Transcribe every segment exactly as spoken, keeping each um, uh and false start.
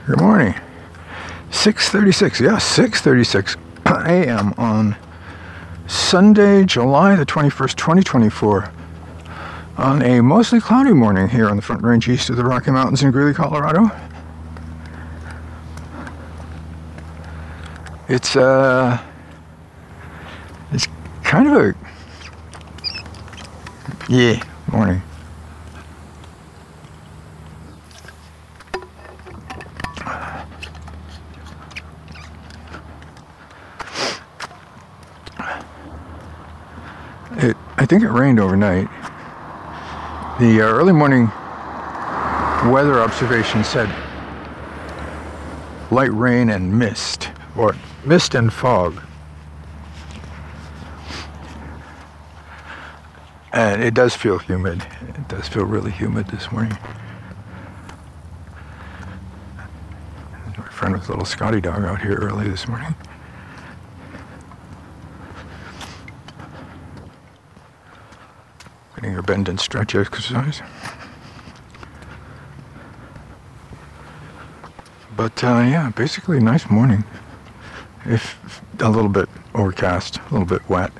Good morning. six thirty-six, yeah, six thirty-six a m on Sunday, July the twenty-first, twenty twenty-four, on a mostly cloudy morning here on the Front Range east of the Rocky Mountains in Greeley, Colorado. It's, uh, it's kind of a, yeah, morning. It, I think it rained overnight. The uh, early morning weather observation said light rain and mist, or mist and fog. And it does feel humid. It does feel really humid this morning. My friend with a little Scotty dog out here early this morning. Getting her bend and stretch exercise. But uh, yeah, basically a nice morning. If a little bit overcast, a little bit wet.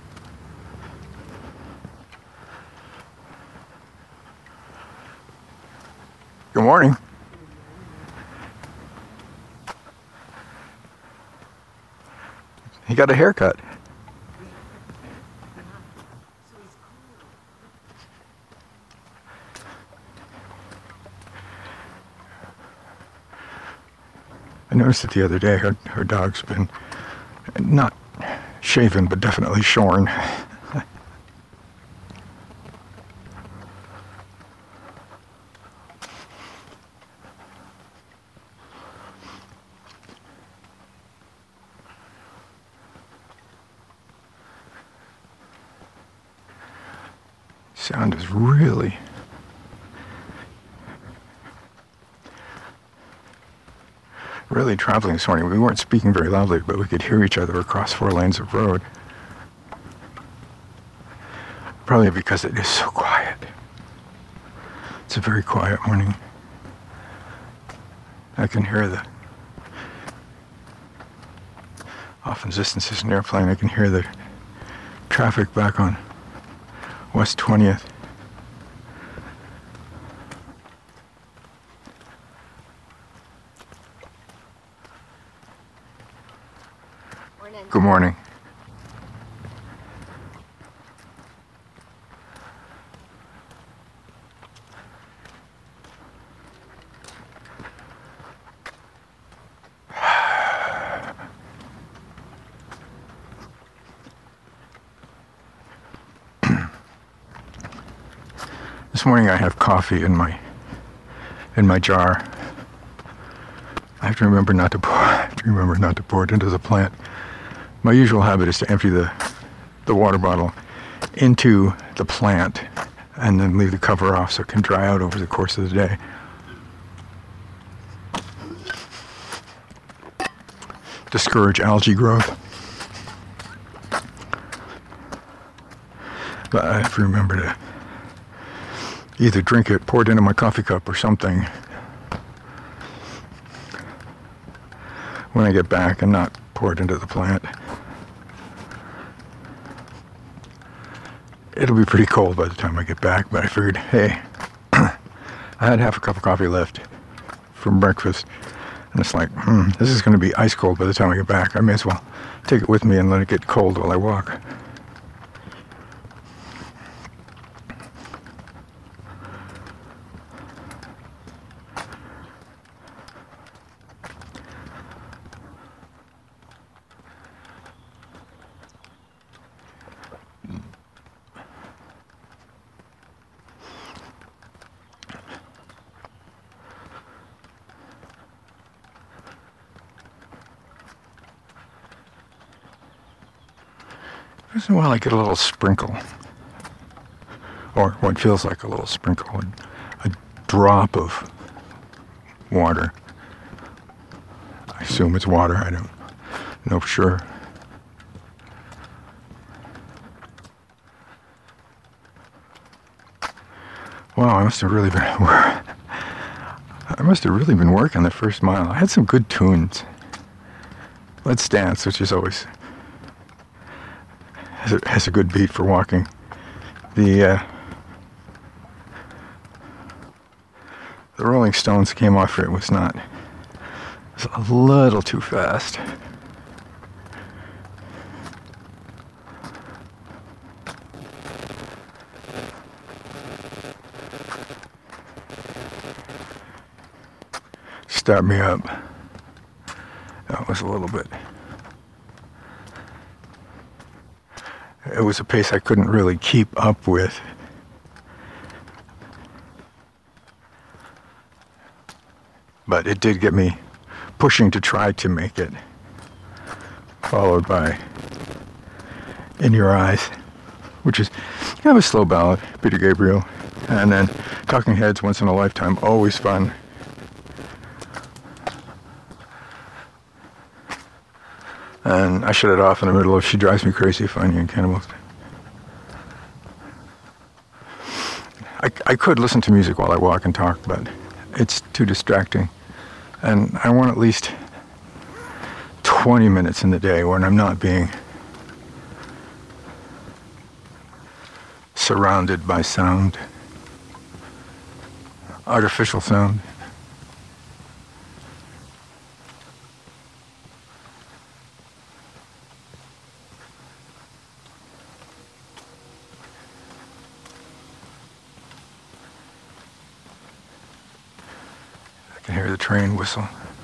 Good morning. He got a haircut. I noticed it the other day. Her, her dog's been not shaven, but definitely shorn. Sound is really really traveling this morning. We weren't speaking very loudly, but we could hear each other across four lanes of road. Probably because it is so quiet. It's a very quiet morning. I can hear the, often distance is an airplane, I can hear the traffic back on West twentieth. Good morning. This morning I have coffee in my in my jar. I have to remember not to pour. I have to remember not to pour it into the plant. My usual habit is to empty the, the water bottle into the plant and then leave the cover off so it can dry out over the course of the day. Discourage algae growth. But I have to remember to either drink it, pour it into my coffee cup or something when I get back and not pour it into the plant. It'll be pretty cold by the time I get back, but I figured, hey, I had half a cup of coffee left from breakfast, and it's like, hmm, this is going to be ice cold by the time I get back. I may as well take it with me and let it get cold while I walk. Once in a while I get a little sprinkle, or what feels like a little sprinkle, a drop of water. I assume it's water, I don't know for sure. Wow, I must have really been. I must have really been working the first mile. I had some good tunes. Let's Dance, which is always has a, has a good beat for walking. The uh, the Rolling Stones came off for it was not. It was a little too fast. Start me up. That was a little bit. It was a pace I couldn't really keep up with. But it did get me pushing to try to make it. Followed by In Your Eyes, which is kind of a slow ballad, Peter Gabriel. And then Talking Heads, Once in a Lifetime, always fun. And I shut it off in the middle of She Drives Me Crazy, Finding and Cannibals. I, I could listen to music while I walk and talk, but it's too distracting. And I want at least twenty minutes in the day when I'm not being surrounded by sound, artificial sound. I can hear the train whistle.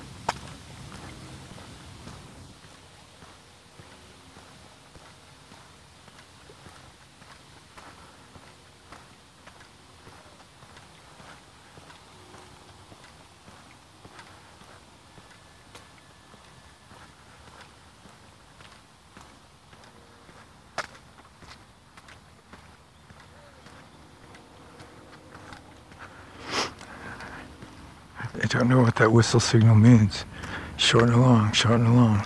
I don't know what that whistle signal means. Short and long, short and long.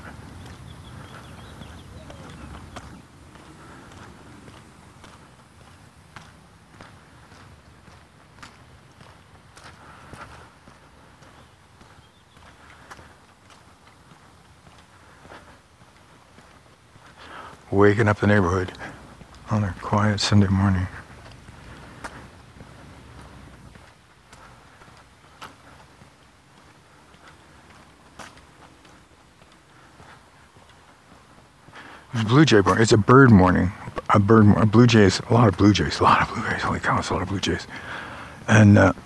Waking up the neighborhood on a quiet Sunday morning. Blue jay morning. It's a bird morning. A bird, a blue jays. A lot of blue jays. A lot of blue jays. Holy cow! It's a lot of blue jays. And uh,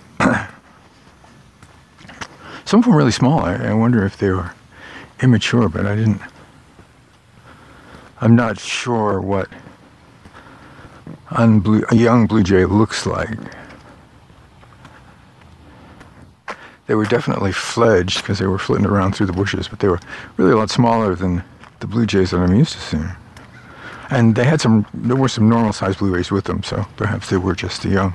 some of them really small. I, I wonder if they were immature, but I didn't. I'm not sure what unblue, a young blue jay looks like. They were definitely fledged because they were flitting around through the bushes, but they were really a lot smaller than the blue jays that I'm used to seeing. And they had some, there were some normal sized blue jays with them, so perhaps they were just the young.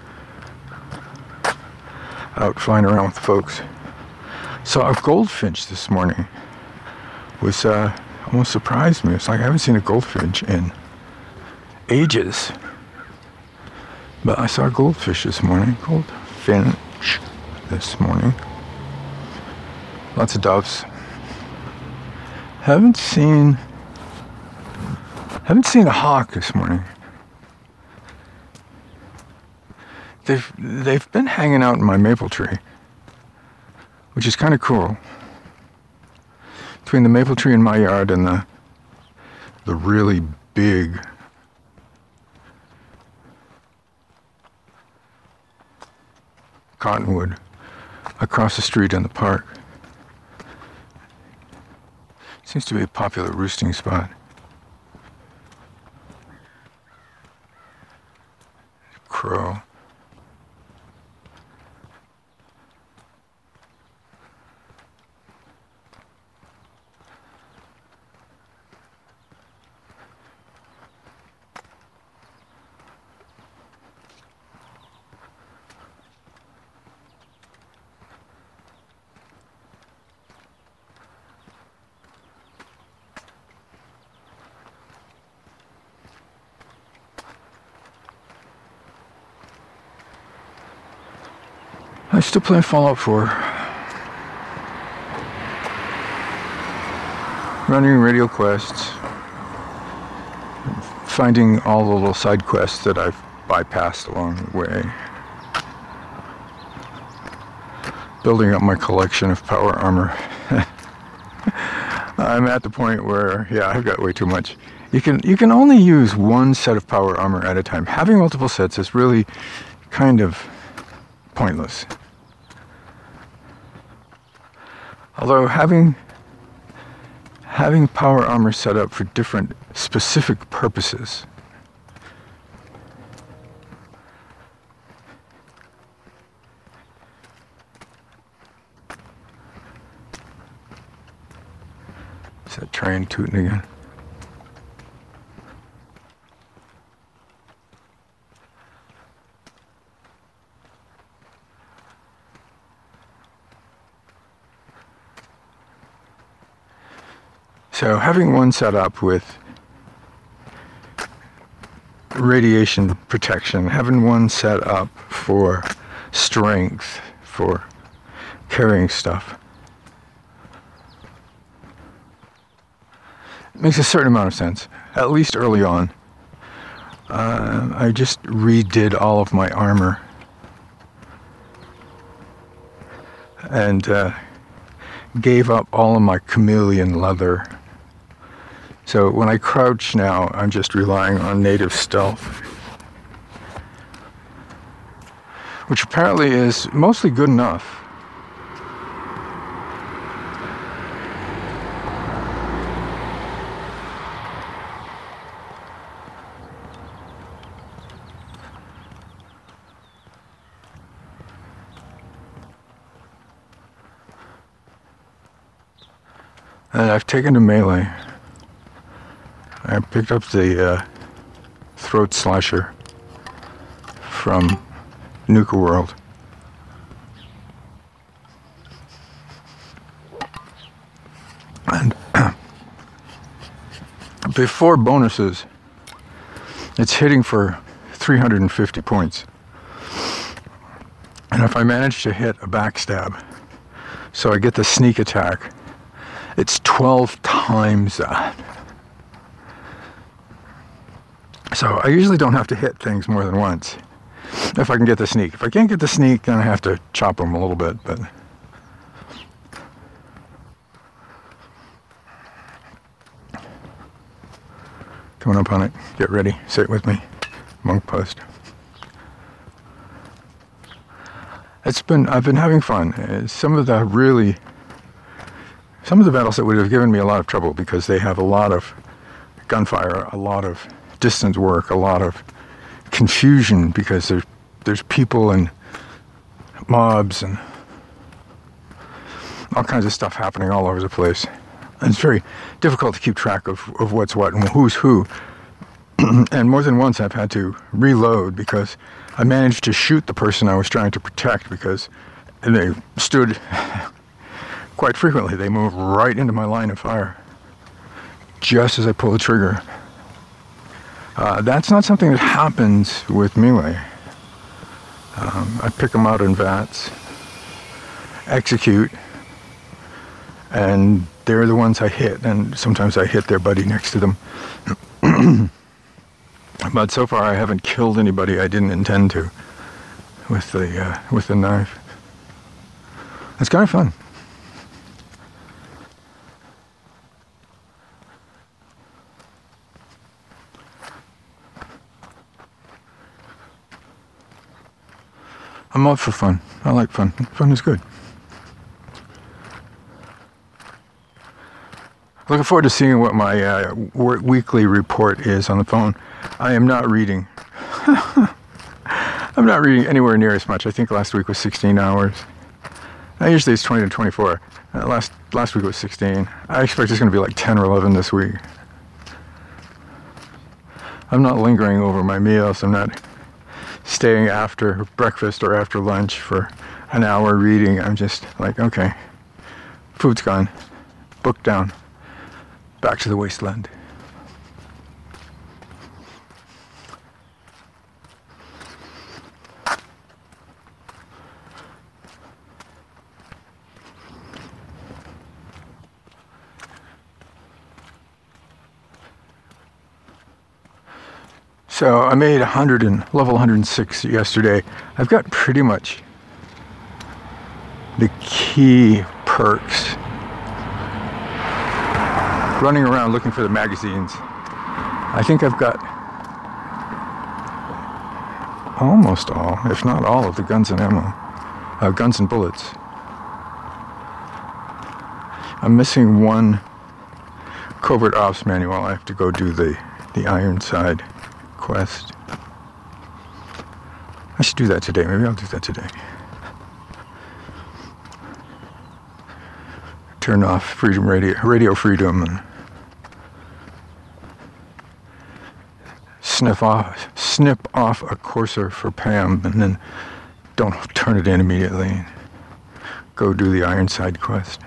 Out flying around with the folks. Saw a goldfinch this morning. Was, uh, almost surprised me. It's like I haven't seen a goldfinch in ages. But I saw a goldfish this morning. Goldfinch this morning. Lots of doves. Haven't seen haven't seen a hawk this morning. They've they've been hanging out in my maple tree, which is kind of cool. Between the maple tree in my yard and the the really big cottonwood across the street in the park. Seems to be a popular roosting spot. Crow. I still play Fallout four. Running radio quests. Finding all the little side quests that I've bypassed along the way. Building up my collection of power armor. I'm at the point where, yeah, I've got way too much. You can you can only use one set of power armor at a time. Having multiple sets is really kind of pointless. Although having having power armor set up for different specific purposes is that train tooting again? So having one set up with radiation protection, having one set up for strength, for carrying stuff, makes a certain amount of sense, at least early on. Uh, I just redid all of my armor and uh, gave up all of my chameleon leather. So when I crouch now, I'm just relying on native stealth, which apparently is mostly good enough. And I've taken to melee. I picked up the uh, throat slasher from Nuka World. And before bonuses, it's hitting for three hundred fifty points. And if I manage to hit a backstab, so I get the sneak attack, it's twelve times that. So I usually don't have to hit things more than once if I can get the sneak. If I can't get the sneak, then I have to chop them a little bit. But coming up on it. Get ready. Say it with me. Monk post. It's been. I've been having fun. Uh, Some of the really, some of the battles that would have given me a lot of trouble because they have a lot of gunfire, a lot of distance work, a lot of confusion because there's there's people and mobs and all kinds of stuff happening all over the place. And it's very difficult to keep track of, of what's what and who's who. And more than once I've had to reload because I managed to shoot the person I was trying to protect because they stood quite frequently. They moved right into my line of fire just as I pulled the trigger. Uh, that's not something that happens with melee. Um, I pick them out in vats, execute, and they're the ones I hit, and sometimes I hit their buddy next to them. But so far I haven't killed anybody I didn't intend to with the uh, with the knife. It's kind of fun. I'm up for fun. I like fun. Fun is good. Looking forward to seeing what my uh, weekly report is on the phone. I am not reading. I'm not reading anywhere near as much. I think last week was sixteen hours. Now, usually it's twenty to twenty-four. Uh, last last week was sixteen. I expect it's going to be like ten or eleven this week. I'm not lingering over my meals. I'm not staying after breakfast or after lunch for an hour reading. I'm just like, okay, food's gone, book down, back to the wasteland. So I made one hundred and level one hundred six yesterday. I've got pretty much the key perks. Running around looking for the magazines. I think I've got almost all, if not all, of the guns and ammo, uh, guns and bullets. I'm missing one covert ops manual. I have to go do the the Ironside quest. I should do that today. Maybe I'll do that today. Turn off Freedom Radio, Radio Freedom, and sniff off, snip off a Corsair for Pam, and then don't turn it in immediately. Go do the Ironside quest.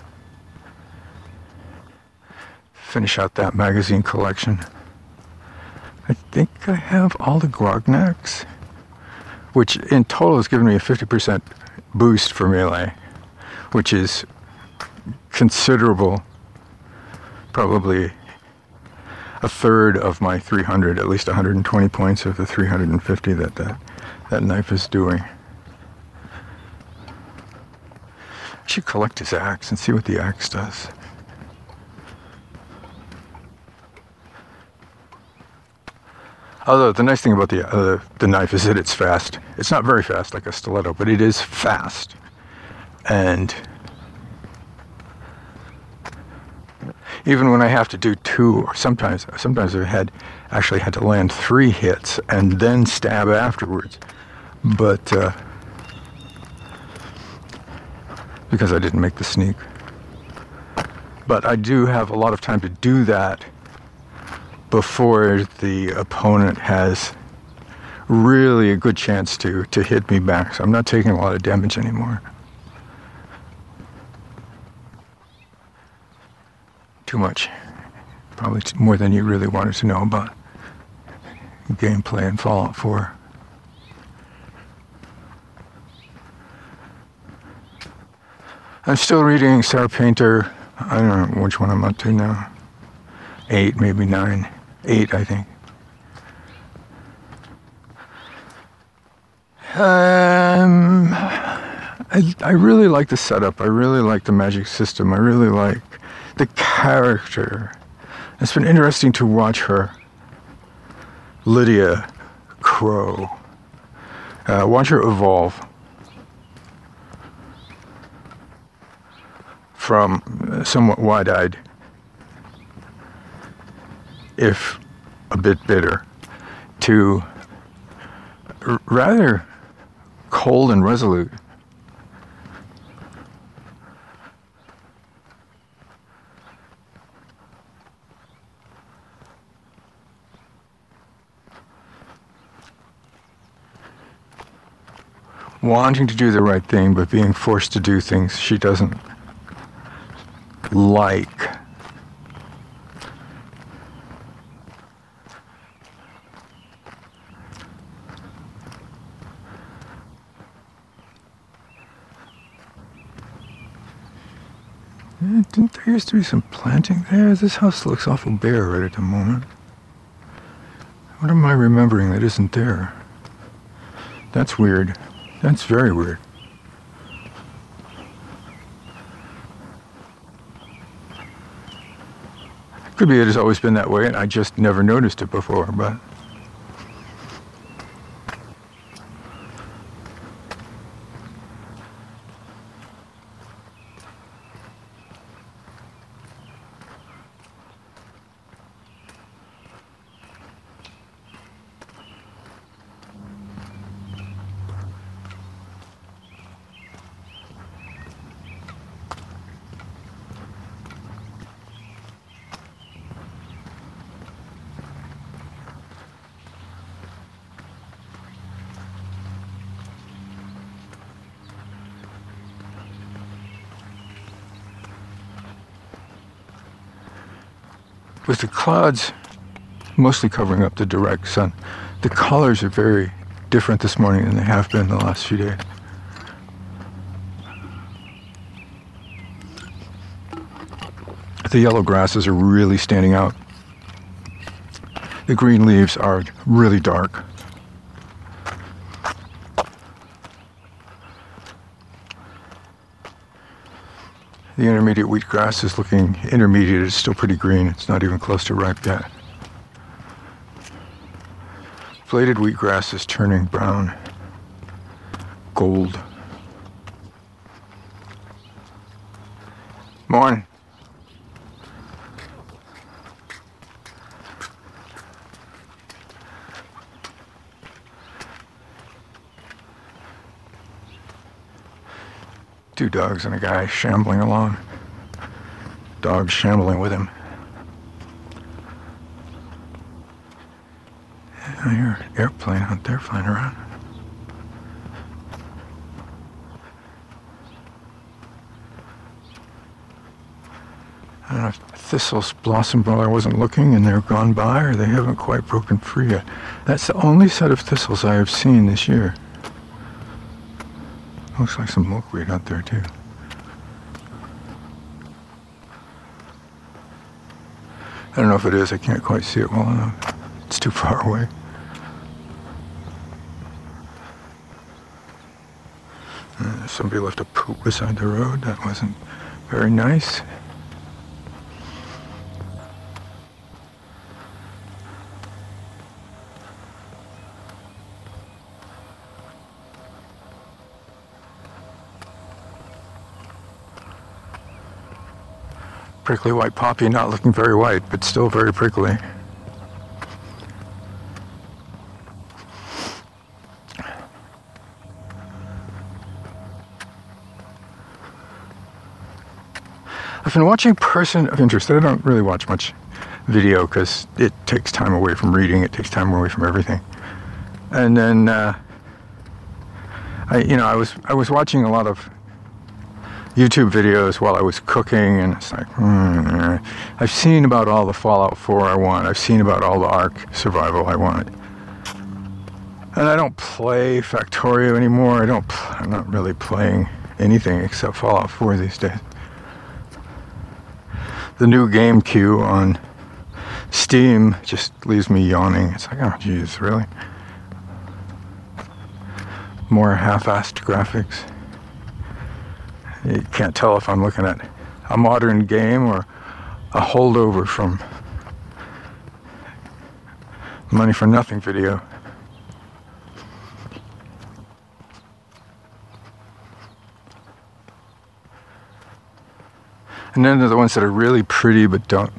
Finish out that magazine collection. I think I have all the Grognaks, which in total has given me a fifty percent boost for melee, which is considerable, probably a third of my three hundred, at least one hundred twenty points of the three hundred fifty that that, that knife is doing. I should collect his axe and see what the axe does. Although the nice thing about the uh, the knife is that it's fast. It's not very fast like a stiletto, but it is fast. And even when I have to do two, or sometimes sometimes I've had actually had to land three hits and then stab afterwards. But uh, because I didn't make the sneak. But I do have a lot of time to do that before the opponent has really a good chance to, to hit me back. So I'm not taking a lot of damage anymore. Too much. Probably more than you really wanted to know about gameplay in Fallout four. I'm still reading Sarah Painter. I don't know which one I'm up to now. Eight, maybe nine. Eight, I think. Um, I, I really like the setup. I really like the magic system. I really like the character. It's been interesting to watch her, Lydia Crow, uh, watch her evolve from somewhat wide-eyed, if a bit bitter, to r- rather cold and resolute. Wanting to do the right thing, but being forced to do things she doesn't like. Didn't there used to be some planting there? This house looks awful bare right at the moment. What am I remembering that isn't there? That's weird. That's very weird. Could be it has always been that way and I just never noticed it before, but... with the clouds mostly covering up the direct sun, the colors are very different this morning than they have been the last few days. The yellow grasses are really standing out. The green leaves are really dark. The intermediate wheatgrass is looking intermediate. It's still pretty green. It's not even close to ripe yet. Bladed wheatgrass is turning brown, gold. Morning. Two dogs and a guy shambling along. Dog shambling with him. I hear an airplane out there flying around. I don't know if thistles blossomed while I wasn't looking and they're gone by, or they haven't quite broken free yet. That's the only set of thistles I have seen this year. Looks like some milkweed out there too. I don't know if it is. I can't quite see it well enough. It's too far away. Uh, somebody left a poop beside the road. That wasn't very nice. Prickly white poppy, not looking very white, but still very prickly. I've been watching Person of Interest. I don't really watch much video because it takes time away from reading. It takes time away from everything. And then, uh, I, you know, I was I was watching a lot of YouTube videos while I was cooking, and it's like, hmm, I've seen about all the Fallout four I want. I've seen about all the Ark survival I want. And I don't play Factorio anymore. I don't, I'm not really playing anything except Fallout four these days. The new game queue on Steam just leaves me yawning. It's like, oh geez, really? More half-assed graphics. You can't tell if I'm looking at a modern game or a holdover from Money for Nothing video. And then there are the ones that are really pretty but don't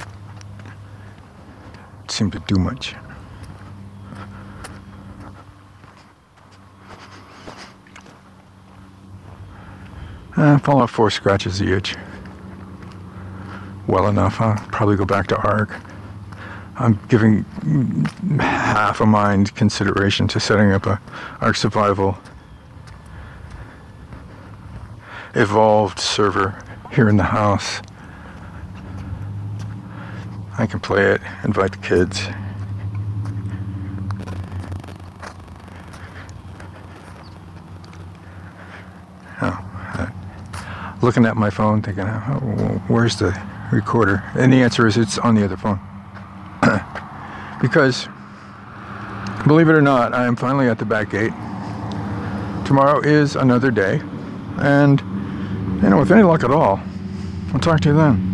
seem to do much. Uh, Fallout four scratches the itch well enough. I'll probably go back to Ark. I'm giving half a mind consideration to setting up a Ark Survival evolved server here in the house. I can play it, invite the kids. Oh. Looking at my phone thinking, oh, where's the recorder? And the answer is it's on the other phone. Because, believe it or not, I am finally at the back gate. Tomorrow is another day. And, you know, with any luck at all, I'll talk to you then.